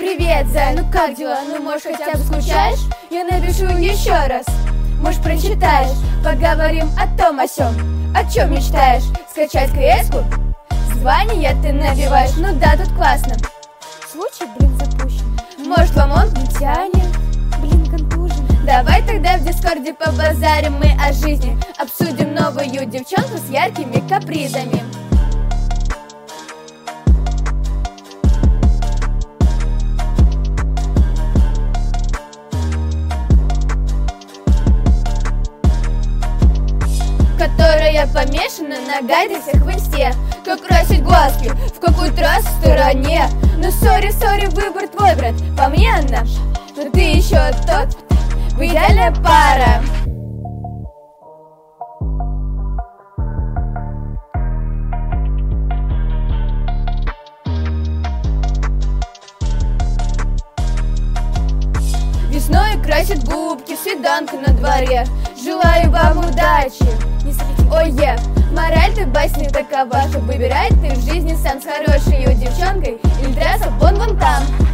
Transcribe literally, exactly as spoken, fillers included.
Привет, Зай, ну как дела? Ну, может, хотя бы скучаешь? Я напишу еще раз, может, прочитаешь. Поговорим о том, о сём. О чем мечтаешь? Скачать КС-ку? Звание ты набиваешь? Ну да, тут классно. Случай, блин, запущен. Может, вам он не тянет? Блин, контужен. Давай тогда в Дискорде побазарим мы о жизни. Обсудим новую девчонку с яркими капризами. Которая помешана на гадостях в инсте. Как красить глазки, в какой трассе стороне. Ну сори, сори, выбор твой, брат. По мне она, но ты еще тот. Вы идеальная пара. Весной красит губки, свиданка на дворе. Желаю вам удачи. Ой, е, мораль ты басни такова, что выбирай ты в жизни сам с хорошей девчонкой или трасса вон вон там.